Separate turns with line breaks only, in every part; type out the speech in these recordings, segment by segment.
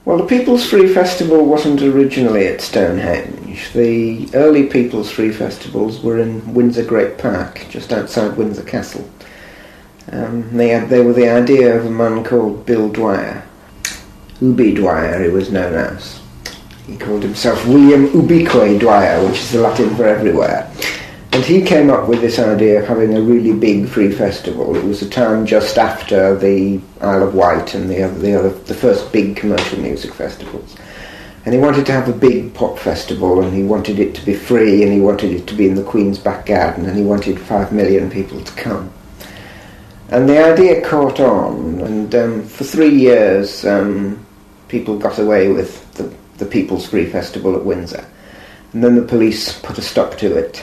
Well, the People's Free Festival wasn't originally at Stonehenge. The early People's Free Festivals were in Windsor Great Park, just outside Windsor Castle. They were the idea of a man called Bill Dwyer. Ubi Dwyer, he was known as. He called himself William Ubique Dwyer, which is the Latin for everywhere. And he came up with this idea of having a really big free festival. It was a time just after the Isle of Wight and the first big commercial music festivals. And he wanted to have a big pop festival, and he wanted it to be free, and he wanted it to be in the Queen's back garden, and he wanted 5 million people to come. And the idea caught on, and for 3 years people got away with the People's Free Festival at Windsor. And then the police put a stop to it.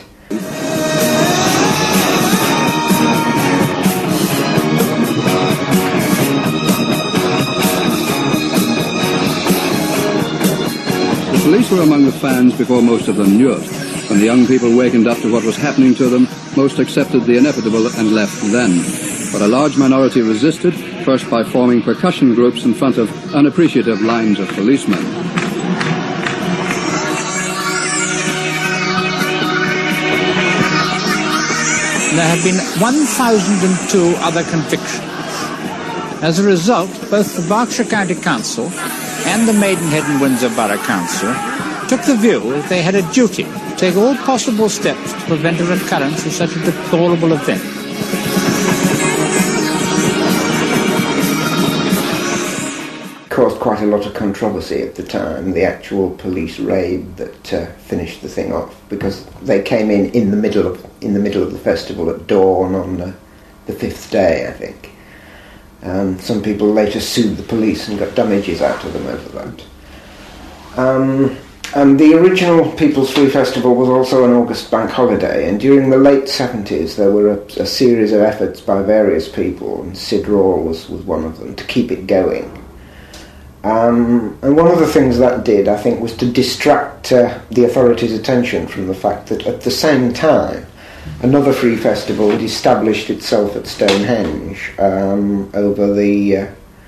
The police were among the fans before most of them knew it. When the young people wakened up to what was happening to them, most accepted the inevitable and left then. But a large minority resisted, first by forming percussion groups in front of unappreciative lines of policemen.
There have been 1,002 other convictions. As a result, both the Berkshire County Council and the Maidenhead and Windsor Borough Council took the view that they had a duty to take all possible steps to prevent a recurrence of such a deplorable event.
Caused quite a lot of controversy at the time, the actual police raid that finished the thing off, because they came in the middle of the festival at dawn on the fifth day, I think. Some people later sued the police and got damages out of them over that. And the original People's Free Festival was also an August bank holiday, and during the late 70s there were a series of efforts by various people, and Sid Rawle was one of them, to keep it going. And one of the things that did, I think, was to distract the authorities' attention from the fact that at the same time another free festival had established itself at Stonehenge over the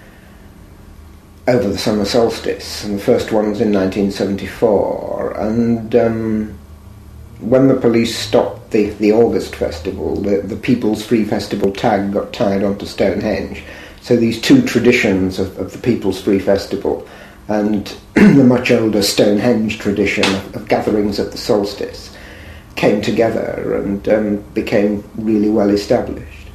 summer solstice, and the first one was in 1974. And when the police stopped the August festival, the People's Free Festival tag got tied onto Stonehenge. So these two traditions of the People's Free Festival and the much older Stonehenge tradition of gatherings at the solstice came together and became really well established.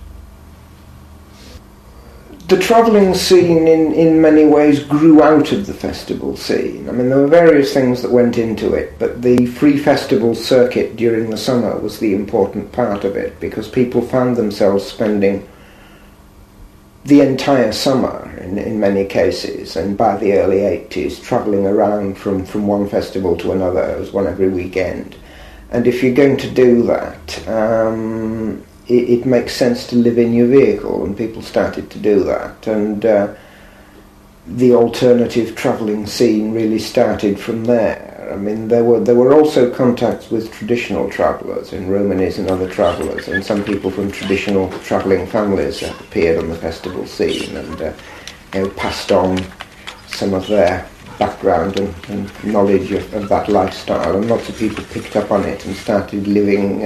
The travelling scene in many ways grew out of the festival scene. I mean, there were various things that went into it, but the free festival circuit during the summer was the important part of it, because people found themselves spending the entire summer, in many cases, and by the early 80s, travelling around from one festival to another. There was one every weekend. And if you're going to do that, it makes sense to live in your vehicle, and people started to do that. And the alternative travelling scene really started from there. I mean, there were also contacts with traditional travellers in Romanis and other travellers, and some people from traditional travelling families appeared on the festival scene and passed on some of their background and knowledge of that lifestyle, and lots of people picked up on it and started living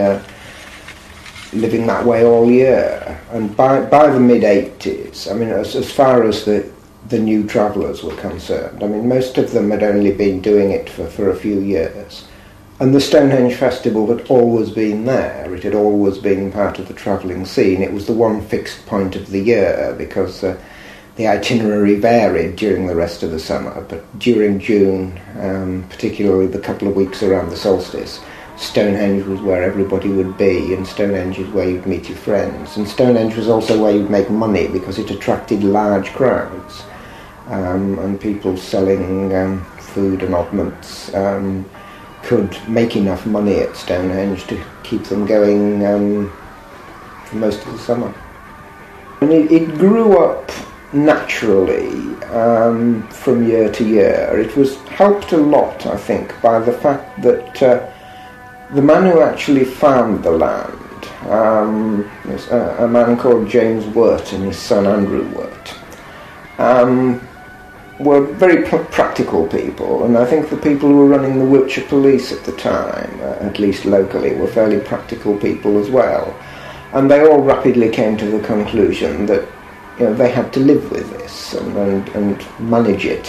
that way all year. And by the mid-80s, I mean, as far as the new travellers were concerned, I mean, most of them had only been doing it for a few years. And the Stonehenge Festival had always been there. It had always been part of the travelling scene. It was the one fixed point of the year, because the itinerary varied during the rest of the summer. But during June, particularly the couple of weeks around the solstice, Stonehenge was where everybody would be, and Stonehenge is where you'd meet your friends. And Stonehenge was also where you'd make money, because it attracted large crowds. And people selling food and oddments could make enough money at Stonehenge to keep them going for most of the summer. And it grew up naturally from year to year. It was helped a lot, I think, by the fact that the man who actually found the land was a man called James Wirt and his son Andrew Wirt. were very practical people, and I think the people who were running the Wiltshire Police at the time, at least locally, were fairly practical people as well. And they all rapidly came to the conclusion that they had to live with this and manage it.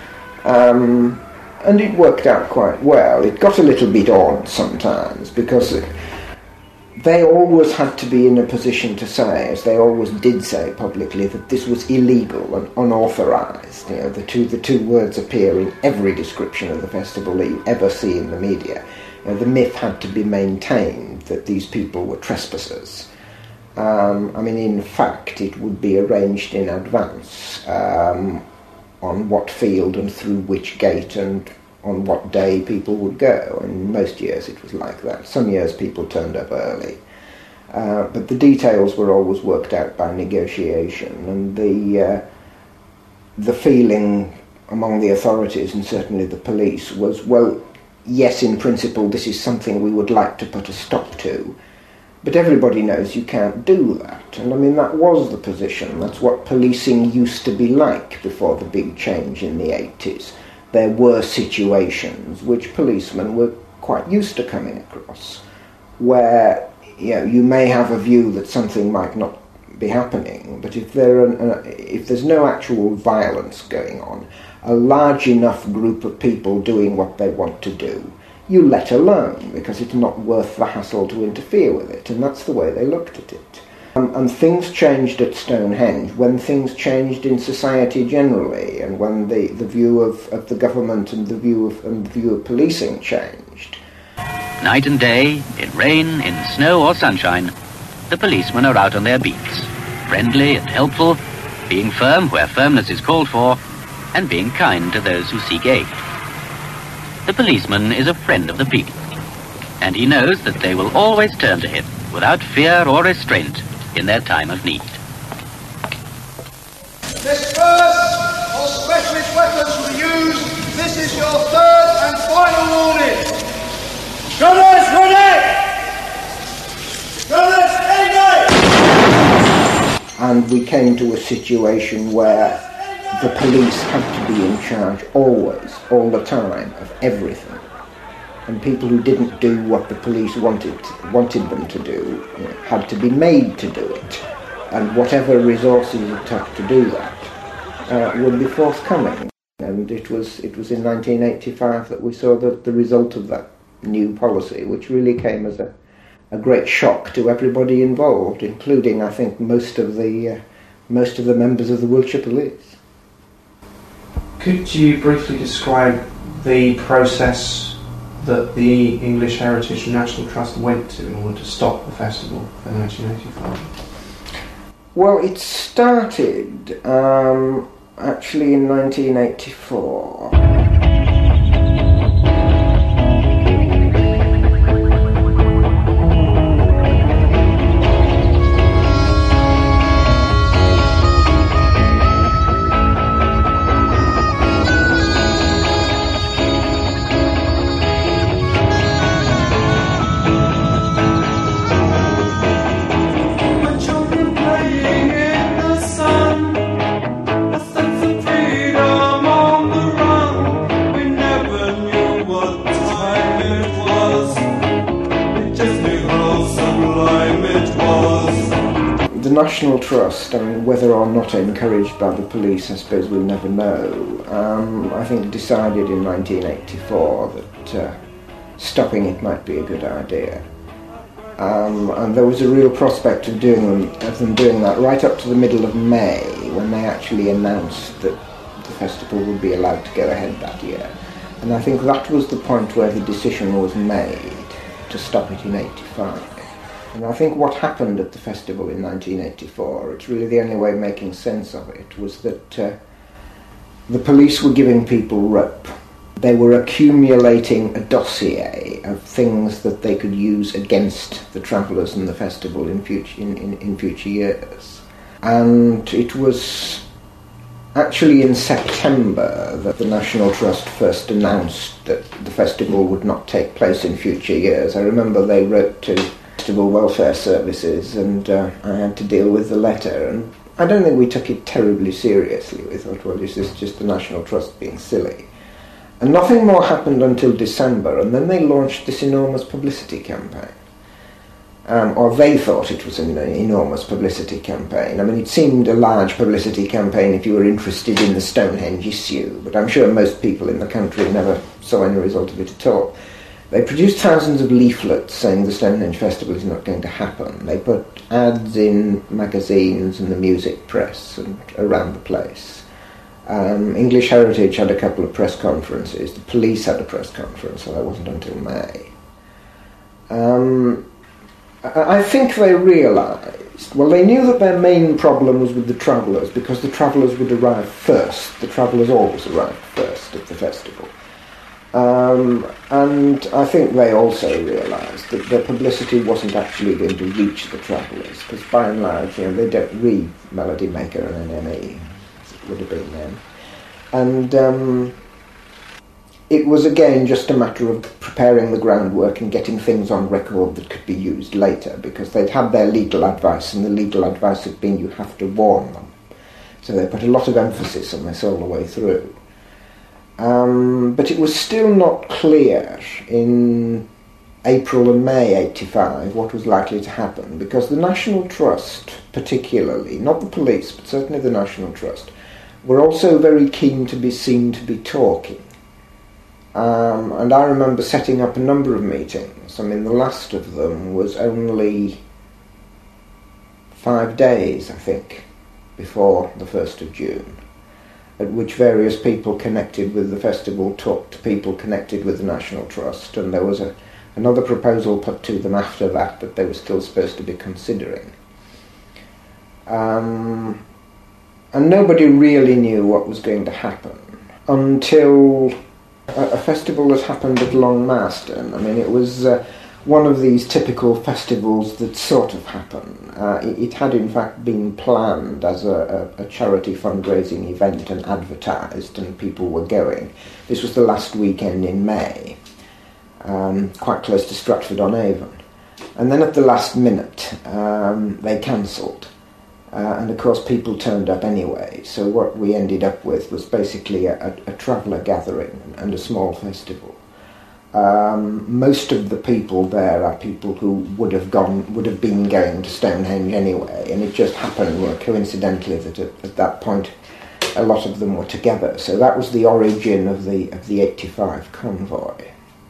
And it worked out quite well. It got a little bit odd sometimes because they always had to be in a position to say, as they always did say publicly, that this was illegal and unauthorised. The two words appear in every description of the festival that you ever see in the media. The myth had to be maintained that these people were trespassers. In fact, it would be arranged in advance on what field and through which gate and on what day people would go. And most years it was like that. Some years people turned up early. But the details were always worked out by negotiation, and the feeling among the authorities, and certainly the police, was, well, yes, in principle this is something we would like to put a stop to, but everybody knows you can't do that. And that was the position. That's what policing used to be like before the big change in the 80s. There were situations which policemen were quite used to coming across, where you may have a view that something might not be happening, but if there's no actual violence going on, a large enough group of people doing what they want to do, you let alone, because it's not worth the hassle to interfere with it, and that's the way they looked at it. And things changed at Stonehenge when things changed in society generally, and when the view of the government and the view of policing changed.
Night and day, in rain, in snow or sunshine, the policemen are out on their beats, friendly and helpful, being firm where firmness is called for, and being kind to those who seek aid. The policeman is a friend of the people, and he knows that they will always turn to him without fear or restraint in their time of need.
Disperse, or specialist weapons will be used. This is your third and final warning. Gunners ready! Gunners ready!
And we came to a situation where the police had to be in charge always, all the time, of everything. And people who didn't do what the police wanted them to do had to be made to do it. And whatever resources it took to do that would be forthcoming. And it was in 1985 that we saw the result of that new policy, which really came as a great shock to everybody involved, including, I think, most of the members of the Wiltshire Police.
Could you briefly describe the process that the English Heritage National Trust went to in order to stop the festival in 1985?
Well, it started actually in 1984. The National Trust, whether or not encouraged by the police, I suppose we'll never know. I think decided in 1984 that stopping it might be a good idea. And there was a real prospect of them doing that right up to the middle of May, when they actually announced that the festival would be allowed to go ahead that year. And I think that was the point where the decision was made to stop it in 85. And I think what happened at the festival in 1984, it's really the only way of making sense of it, was that the police were giving people rope. They were accumulating a dossier of things that they could use against the travellers and the festival in future years. And it was actually in September that the National Trust first announced that the festival would not take place in future years. I remember they wrote to Festival Welfare Services, and I had to deal with the letter, and I don't think we took it terribly seriously. We thought, well, is this just the National Trust being silly? And nothing more happened until December, and then they launched this enormous publicity campaign. Or they thought it was an enormous publicity campaign. I mean, it seemed a large publicity campaign if you were interested in the Stonehenge issue, but I'm sure most people in the country never saw any result of it at all. They produced thousands of leaflets saying the Stonehenge Festival is not going to happen. They put ads in magazines and the music press and around the place. English Heritage had a couple of press conferences. The police had a press conference, so that wasn't until May. I think they realised, well, they knew that their main problem was with the travellers, because the travellers would arrive first. The travellers always arrived first at the festival. And I think they also realised that their publicity wasn't actually going to reach the travellers, because by and large, they don't read Melody Maker and NME, as it would have been then. And it was again just a matter of preparing the groundwork and getting things on record that could be used later, because they'd had their legal advice, and the legal advice had been you have to warn them. So they put a lot of emphasis on this all the way through. But it was still not clear in April and May 85 what was likely to happen, because the National Trust particularly, not the police, but certainly the National Trust, were also very keen to be seen to be talking. And I remember setting up a number of meetings. I mean, the last of them was only 5 days, I think, before the 1st of June, at which various people connected with the festival talked to people connected with the National Trust, and there was another proposal put to them after that they were still supposed to be considering. And nobody really knew what was going to happen until a festival that happened at Long Marston. I mean, it was one of these typical festivals that sort of happen. It had in fact been planned as a charity fundraising event and advertised, and people were going. This was the last weekend in May, quite close to Stratford-on-Avon. And then at the last minute, they cancelled. And of course people turned up anyway, so what we ended up with was basically a traveller gathering and a small festival. Most of the people there are people who would have been going to Stonehenge anyway, and it just happened coincidentally that at that point a lot of them were together. So that was the origin of the 85 convoy.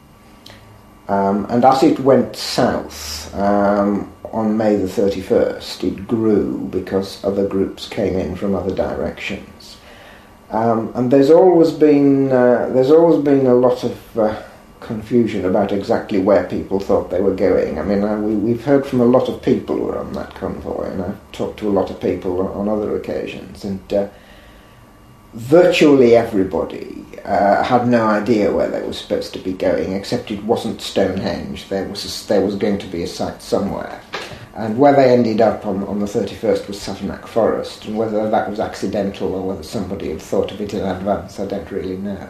And as it went south on May the 31st, it grew because other groups came in from other directions. And there's always been a lot of confusion about exactly where people thought they were going. I mean, we've heard from a lot of people who were on that convoy, and I've talked to a lot of people on other occasions, and virtually everybody had no idea where they were supposed to be going, except it wasn't Stonehenge. There was going to be a site somewhere. And where they ended up on the 31st was Savernake Forest, and whether that was accidental or whether somebody had thought of it in advance, I don't really know.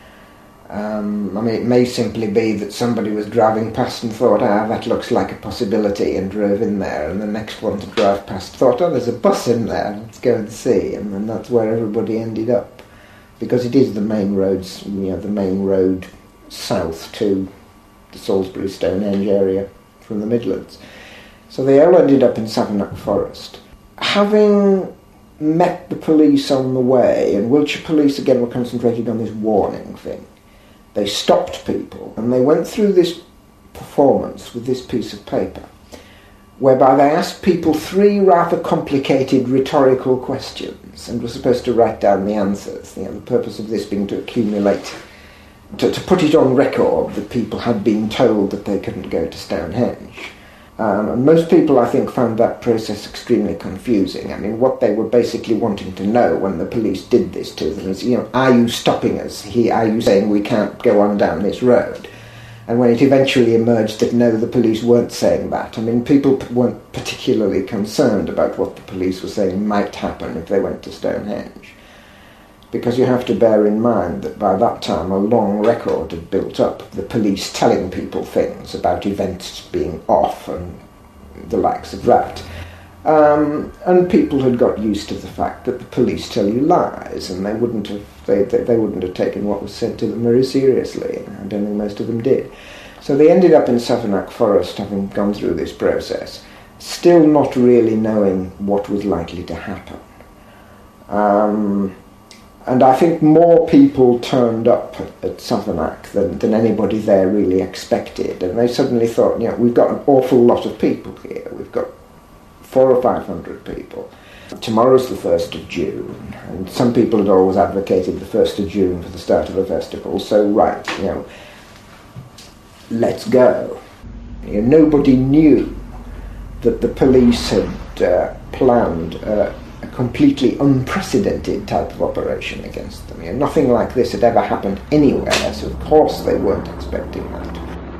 I mean, it may simply be that somebody was driving past and thought, that looks like a possibility, and drove in there, and the next one to drive past thought, there's a bus in there, let's go and see, and then that's where everybody ended up, because it is the main roads, the main road south to the Salisbury Stonehenge area from the Midlands. So they all ended up in Savernake Forest. Having met the police on the way, and Wiltshire police again were concentrated on this warning thing, they stopped people and they went through this performance with this piece of paper, whereby they asked people 3 rather complicated rhetorical questions and were supposed to write down the answers. The purpose of this being to accumulate, to put it on record that people had been told that they couldn't go to Stonehenge. And most people, I think, found that process extremely confusing. I mean, what they were basically wanting to know when the police did this to them is, are you stopping us? Are you saying we can't go on down this road? And when it eventually emerged that no, the police weren't saying that, I mean, people weren't particularly concerned about what the police were saying might happen if they went to Stonehenge. Because you have to bear in mind that by that time a long record had built up of the police telling people things about events being off and the likes of that. And people had got used to the fact that the police tell you lies, and they wouldn't have taken what was said to them very seriously. I don't think most of them did. So they ended up in Savernake Forest, having gone through this process, still not really knowing what was likely to happen. And I think more people turned up at Savernake than anybody there really expected. And they suddenly thought, we've got an awful lot of people here. We've got 400 or 500 people. Tomorrow's the 1st of June, and some people had always advocated the 1st of June for the start of the festival, so let's go. Nobody knew that the police had planned a completely unprecedented type of operation against them. Nothing like this had ever happened anywhere, so of course they weren't expecting that.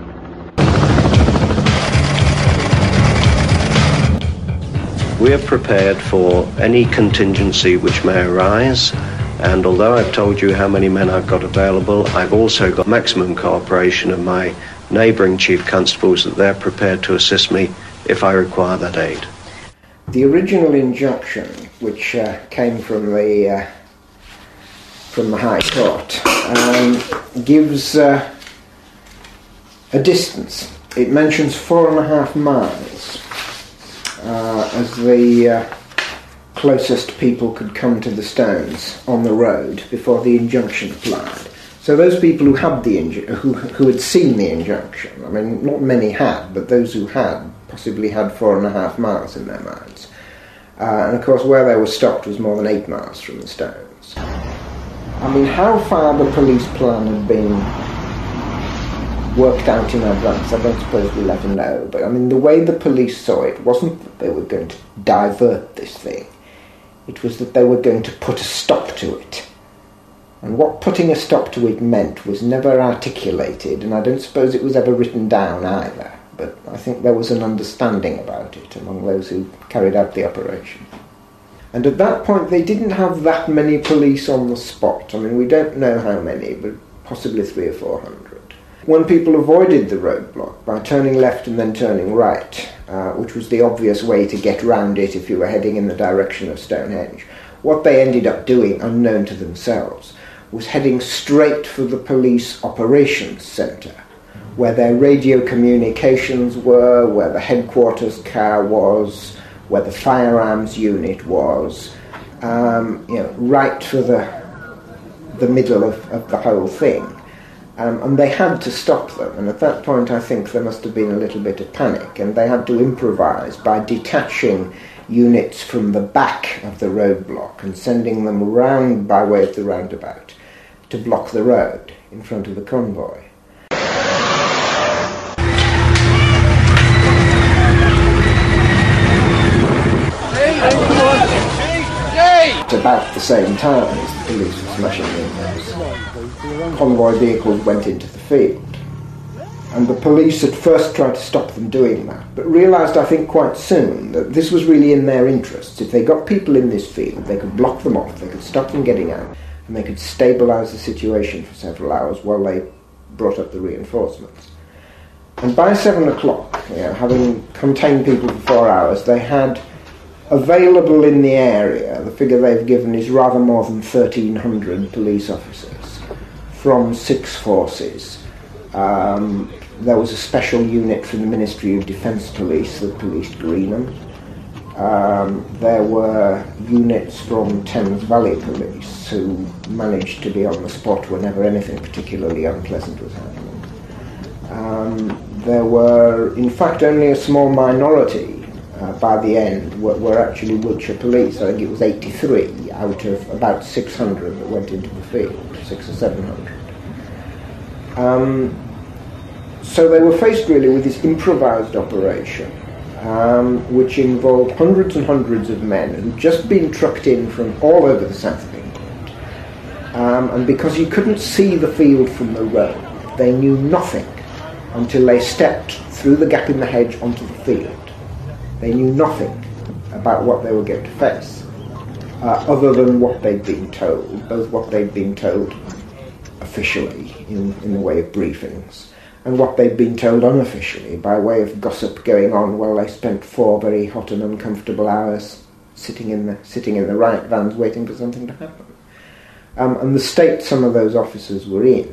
We are prepared for any contingency which may arise, and although I've told you how many men I've got available, I've also got maximum cooperation of my neighbouring chief constables that they're prepared to assist me if I require that aid.
The original injunction, which came from the High Court, gives a distance. It mentions 4.5 miles as the closest people could come to the stones on the road before the injunction applied. So those people who had who had seen the injunction, I mean, not many had, but those who had possibly had 4.5 miles in their minds. And of course, where they were stopped was more than 8 miles from the stones. I mean, how far the police plan had been worked out in advance, I don't suppose we'll ever know. But I mean, the way the police saw it wasn't that they were going to divert this thing. It was that they were going to put a stop to it. And what putting a stop to it meant was never articulated, and I don't suppose it was ever written down either. But I think there was an understanding about it among those who carried out the operation. And at that point they didn't have that many police on the spot. I mean, we don't know how many, but possibly 300 or 400. When people avoided the roadblock by turning left and then turning right, which was the obvious way to get round it if you were heading in the direction of Stonehenge, what they ended up doing, unknown to themselves, was heading straight for the police operations centre, where their radio communications were, where the headquarters car was, where the firearms unit was, right for the middle of the whole thing. And they had to stop them, and at that point I think there must have been a little bit of panic, and they had to improvise by detaching units from the back of the roadblock and sending them round by way of the roundabout to block the road in front of the convoy. At about the same time as the police were smashing windows, convoy vehicles went into the field. And the police at first tried to stop them doing that, but realised, I think, quite soon that this was really in their interests. If they got people in this field, they could block them off, they could stop them getting out, and they could stabilise the situation for several hours while they brought up the reinforcements. And by 7 o'clock, having contained people for 4 hours, they had available in the area, the figure they've given is rather more than 1,300 police officers from 6 forces. There was a special unit from the Ministry of Defence Police that policed Greenham. There were units from Thames Valley Police who managed to be on the spot whenever anything particularly unpleasant was happening. There were, in fact, only a small minority by the end were actually Wiltshire police. I think it was 83 out of about 600 that went into the field, 600 or 700. So they were faced really with this improvised operation, which involved hundreds and hundreds of men who'd just been trucked in from all over the south of England. And because you couldn't see the field from the road, they knew nothing until they stepped through the gap in the hedge onto the field. They knew nothing about what they were going to face, other than what they'd been told, both what they'd been told officially in the way of briefings, and what they'd been told unofficially by way of gossip going on while they spent 4 very hot and uncomfortable hours sitting in the riot vans waiting for something to happen. And the state some of those officers were in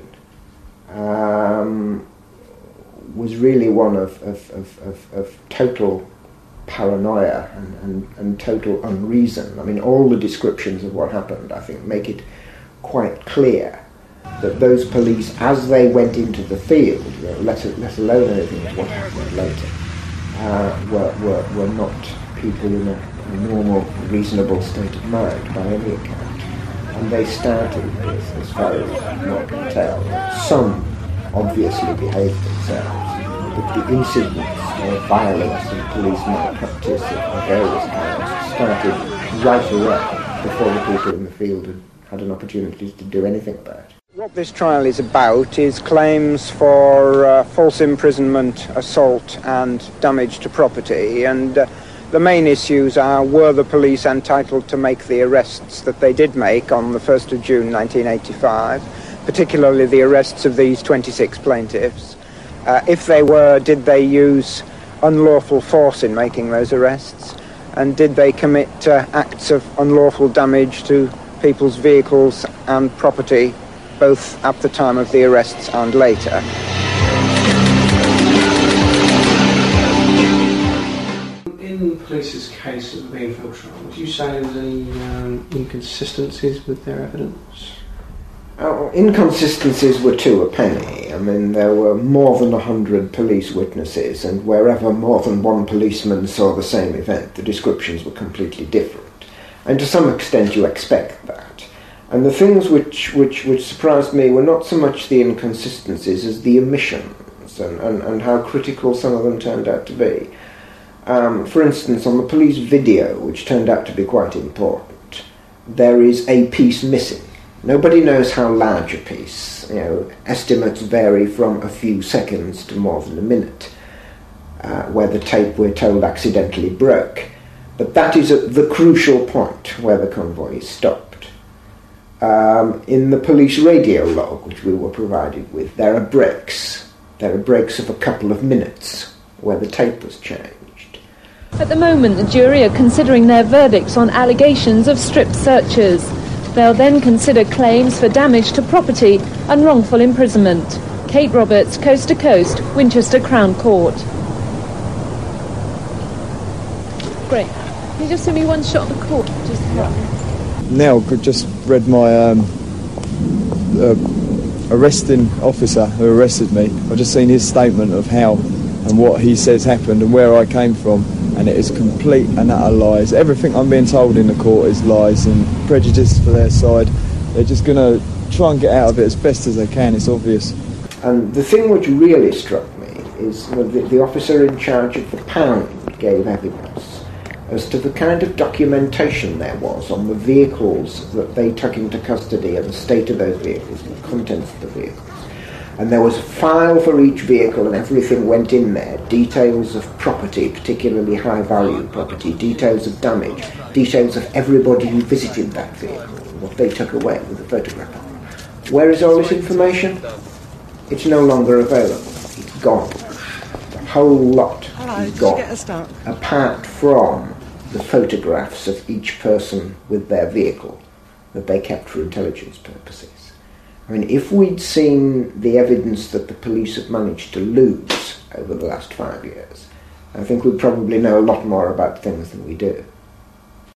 was really one of total paranoia and total unreason. I mean, all the descriptions of what happened, I think, make it quite clear that those police, as they went into the field, let alone anything of what happened later, were not people in a normal, reasonable state of mind by any account. And they started with, as far as one can tell, some obviously behaved themselves, but the incidents of violence and police malpractice of various kinds started right away before the people in the field had an opportunity to do anything about it. What this trial is about is claims for false imprisonment, assault and damage to property, and the main issues are, were the police entitled to make the arrests that they did make on the 1st of June 1985, particularly the arrests of these 26 plaintiffs? If they were, did they use unlawful force in making those arrests? And did they commit acts of unlawful damage to people's vehicles and property, both at the time of the arrests and later?
In the police's case of the Beanfield trial, would you say there was any inconsistencies with their evidence?
Inconsistencies were to a penny. I mean, there were more than 100 police witnesses, and wherever more than one policeman saw the same event, the descriptions were completely different. And to some extent you expect that. And the things which surprised me were not so much the inconsistencies as the omissions and how critical some of them turned out to be. For instance, on the police video, which turned out to be quite important, there is a piece missing. Nobody knows how large a piece. Estimates vary from a few seconds to more than a minute, where the tape, we're told, accidentally broke. But that is at the crucial point where the convoy is stopped. In the police radio log, which we were provided with, there are breaks. There are breaks of a couple of minutes where the tape was changed.
At the moment, the jury are considering their verdicts on allegations of strip searches. They'll then consider claims for damage to property and wrongful imprisonment. Kate Roberts, Coast to Coast, Winchester Crown Court. Great. Can you just give me one shot of the court?
Neil just read my arresting officer who arrested me. I've just seen his statement of how and what he says happened and where I came from, and it is complete and utter lies. Everything I'm being told in the court is lies and prejudice for their side. They're just going to try and get out of it as best as they can, it's obvious.
And the thing which really struck me is the officer in charge of the pound gave evidence as to the kind of documentation there was on the vehicles that they took into custody and the state of those vehicles and the contents of the vehicles. And there was a file for each vehicle and everything went in there. Details of property, particularly high-value property, details of damage, details of everybody who visited that vehicle, what they took away with a photograph of. Where is all this information? It's no longer available. It's gone. The whole lot is gone, apart from the photographs of each person with their vehicle that they kept for intelligence purposes. I mean, if we'd seen the evidence that the police have managed to lose over the last 5 years, I think we'd probably know a lot more about things than we do.